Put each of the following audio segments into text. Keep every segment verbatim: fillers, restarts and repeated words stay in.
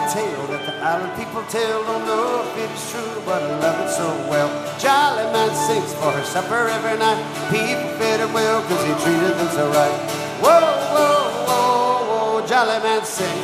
tale that the island people tell. Don't know if it's true, but I love it so well. Jolly man sings for her supper every night. People fed her well, cause he treated them so right. Whoa, whoa, whoa, whoa, jolly man sing.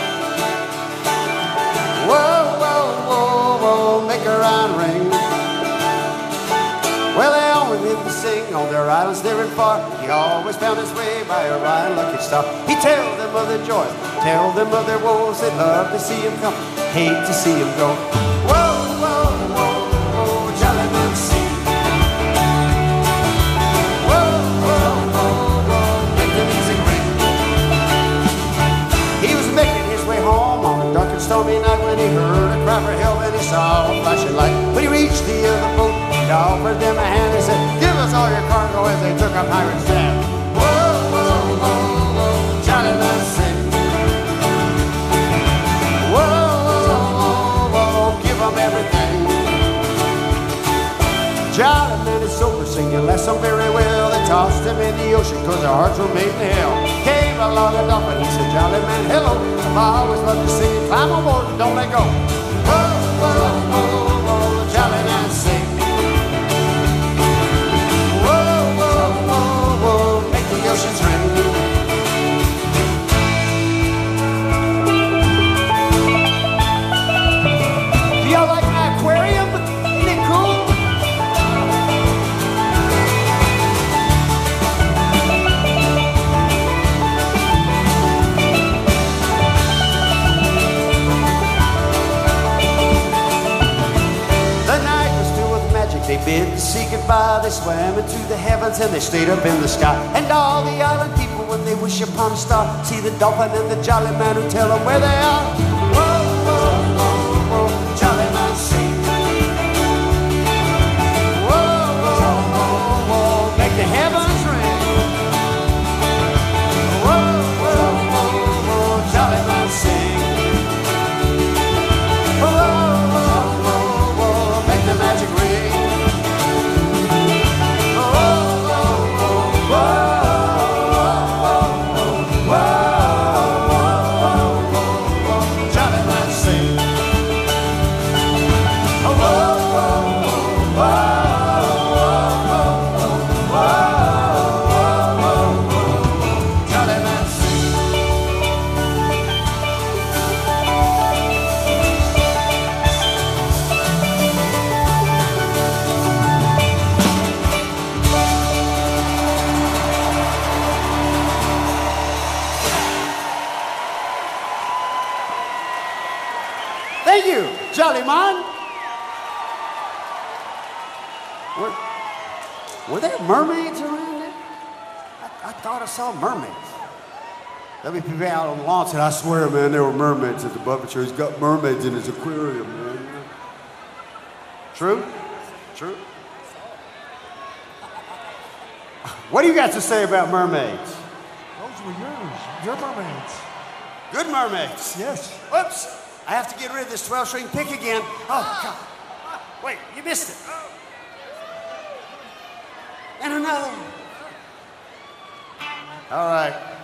Whoa, whoa, whoa, whoa, make her iron ring. Well, they always lived to sing on their islands near and far. He always found his way by a Ryan lucky star. He tell them of their joys, tell them of their woes. They love to see him come, hate to see him go. Whoa, whoa, whoa, whoa, jolly man sing. Whoa, whoa, whoa, whoa, make the music ring. He was making his way home on a dark and stormy night when he heard a cry for help and he saw a flashing light. When he reached the other boat, he offered them a hand and said, give us all your cargo, as they took a pirate's stand. Whoa, whoa, whoa, whoa, jolly man sing. Whoa, whoa, whoa, whoa, give them everything. Jolly man is sober, singing that song very well. They tossed him in the ocean, cause their hearts were made in hell. Came along a dolphin, he said, jolly man, hello. I always love to sing it, climb on board and don't let go. Whoa, whoa, whoa, whoa, jolly man sing. Oceans ring. Do y'all like my aquarium? Isn't it cool? The night was filled with magic. They bid the sea goodbye. They swam into the heavens and they stayed up in the sky. And all the island people, when they wish upon a star, see the dolphin and the jolly man who tell them where they are. Whoa, whoa, whoa, whoa, jolly man sing. Whoa, whoa, whoa, whoa, make the heavens ring. Whoa, whoa, whoa, whoa, jolly man sing. Whoa, whoa, whoa, whoa, make the magic ring. Thank you, Jolly Man. Were, were there mermaids around there? I, I thought I saw mermaids. Let me people out on the lawn said, I swear, man, there were mermaids at the Buffett show. He's got mermaids in his aquarium, man. True? True? What do you got to say about mermaids? Those were yours. Your mermaids. Good mermaids. Yes. Whoops. I have to get rid of this twelve string pick again. Oh, God. Wait, you missed it. And another one. All right.